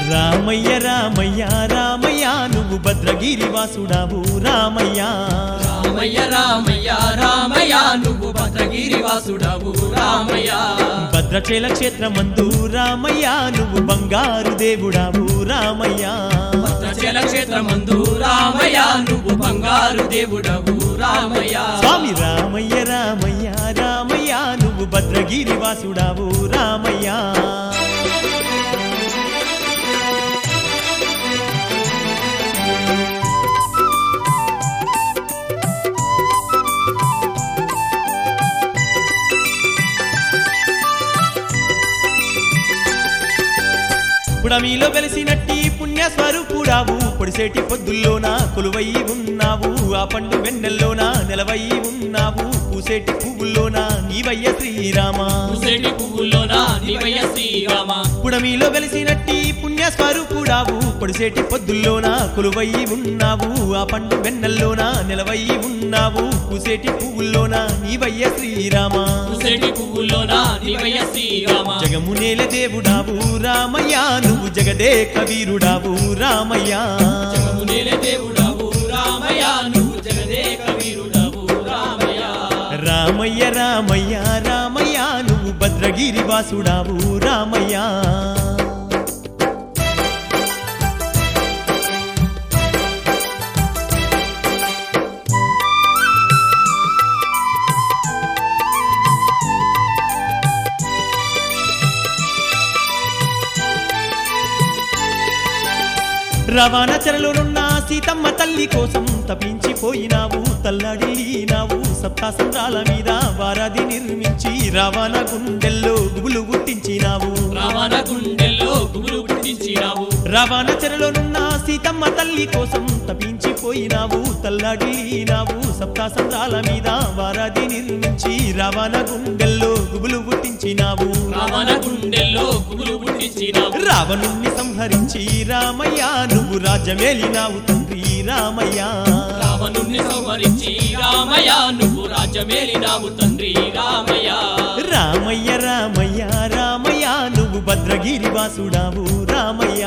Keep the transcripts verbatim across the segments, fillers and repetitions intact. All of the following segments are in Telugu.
రామయ్య రామయ్య రామయ్య నువ్వు భద్రగిరి వాసుడావు రామయ్య రామయ్య రామయ్య రామయ్య నువ్వు భద్రగిరి వాసుడావు రామయ్య భద్రచల క్షేత్రమందు రామయ్య నువ్వు బంగారు దేవుడావు రామయ్య భద్రచల క్షేత్రమందు రామయ్య నువ్వు బంగారు దేవుడవు రామయ్య స్వామి రామయ్య రామయ్య రామయ్య నువ్వు భద్రగిరి వాసుడావు రామయ్య పుడమిలో వెలిసినట్టి పుణ్య స్వరూపుడావు పొడిసేటి పొద్దుల్లోన కొలువై ఉన్నావు ఆ పండు వెన్నెల్లోన నెలవై ఉన్నావు పూసేటి పువ్వుల్లోన నీవయ్య శ్రీరామ పూసేటి పువ్వుల్లోన నీవయ్య శ్రీరామ పుడమిలో వెలిసినట్టి పుణ్య స్వరూపుడావు పొడిసేటి పొద్దుల్లోన కొలువై ఉన్నావు ఆ పండు వెన్నెల్లోన నెలవై ఉన్నావు పూసేటి పువ్వుల్లోన నీవయ్య శ్రీరామ పూసేటి పువ్వుల్లోన నీవయ్య శ్రీరామ జగమునేల దేవుడావు రామయ్య నువ్వు జగదేక వీరుడావు రామయ్య జగమునేల దేవుడావు రామయ్య నువ్వు జగదేక వీరుడావు రామయ్య రామయ్య రామయ్య రామయ్య నువ్వు భద్రగిరి వాసుడావు రామయ్య రవాణా చెరలోనున్న సీతమ్మ తల్లి కోసం తపించిపోయినావు తల్లాడినావు సప్తాసంద్రాల మీద వారాది నిర్మించి రావణ గుండెల్లో గుబులు గుట్టించినావు రావణ గుండెల్లో గుబులు గుట్టించినావు రవాణ చెరలోనున్న సీతమ్మ తల్లి కోసం తపించిపోయినావు తల్లాడినావు సప్తాసంద్రాల మీద వారాది నిర్మించి రావణ గుండెల్లో గుబులు గుట్టించినావు రావణ గుండెల్లో గుబులు గుట్టించినావు రావణుణ్ణి సంహరించి రామయ్య నువ్వు రాజ్యమేలినావు తండ్రి రామయ్య రావణుణ్ణి సంహరించి రామయ్య నువ్వు రాజ్యమేలినావు తండ్రి రామయ్య రామయ్య రామయ్య రామయ్య నువ్వు భద్రగిరి వాసుడావు రామయ్య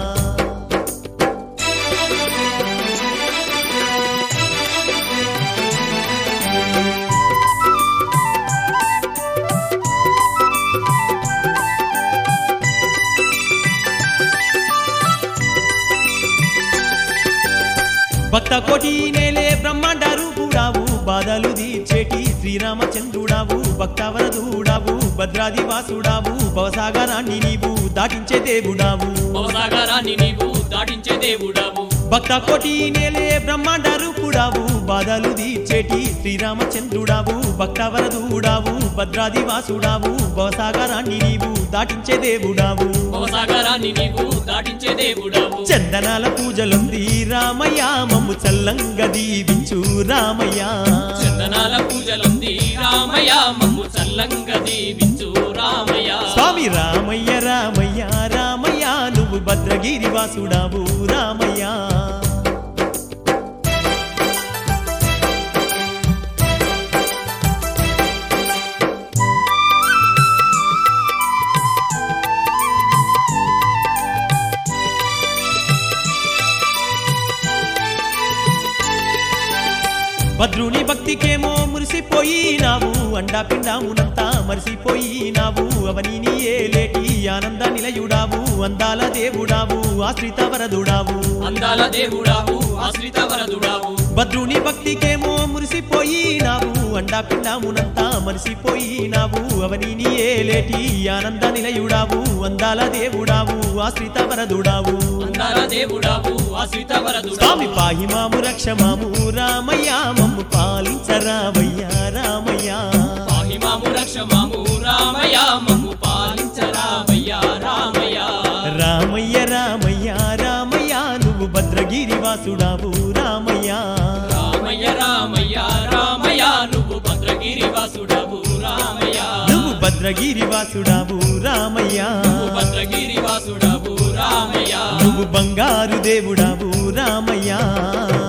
భక్త కోటి నేలే బ్రహ్మాండ రూపుడావు బాధలు తీర్చేటి శ్రీరామచంద్రుడావు భక్తవరదుడావు భద్రాది వాసుడావు భవసాగరాన్ని నీవు దాటించే దేవుడావు భవసాగరాన్ని నీవు దాటించే దేవుడావు భక్త కోటి నేలే బ్రహ్మాండ రూపుడావు బాధలు తీర్చేటి శ్రీరామచంద్రుడావు భక్తవరదుడావు భద్రాది వాసుడావు భవసాగరాన్ని నీవు దాటించే దేవుడావు భవసాగరాన్ని నీవు దాటించే దేవుడావు చందనాల పూజలుంది రామయ్య మమ్ము చల్లంగా దీవించు రామయ్య చందనాల పూజలుంది రామయ్య మమ్ము చల్లంగా దీవించు రామయ్య స్వామి రామయ్య రామయ్య రామయ్య నువ్వు భద్రగిరి వాసుడావు రామయ్య భద్రుని భక్తికేమో మురిసిపోయినావు అండా పిండామునంతా మరిసిపోయినావు అవని ఏలేటి ఆనంద నిలయుడావు అందాల దేవుడావు ఆశ్రిత వరదుడావు అందాల దేవుడావు ఆశ్రిత వరదుడావు భద్రుని భక్తికేమో మురిసిపోయినావు అండా పిండామునంతా మరిసిపోయినావు అవని ఏలేటి ఆనంద నిలయుడావు అందాల దేవుడావు ఆశ్రిత వరదుడావు అందాల దేవుడావు ఆశ్రిత వరదుడావు స్వామి పాహిమాము రక్షమాము రామయ్య మమ్ము పాలించరామయ్య రామయ్య పాహిమాము రక్షమాము రామయ్య మమ్ము పాలించరామయ్య రామయ్య రామయ్య రామయ్య రామయ్య నువ్వు భద్రగిరి వాసుడావు రామయ్య రామయ్య రామయ్య రామయ్య నువ్వు భద్రగిరి వాసుడావు రామయ్య నువ్వు భద్రగిరి వాసుడావు రామయ్య నువ్వు భద్రగిరి వాసుడావు రామయ్య నువ్వు బంగారు దేవుడావు రామయ్య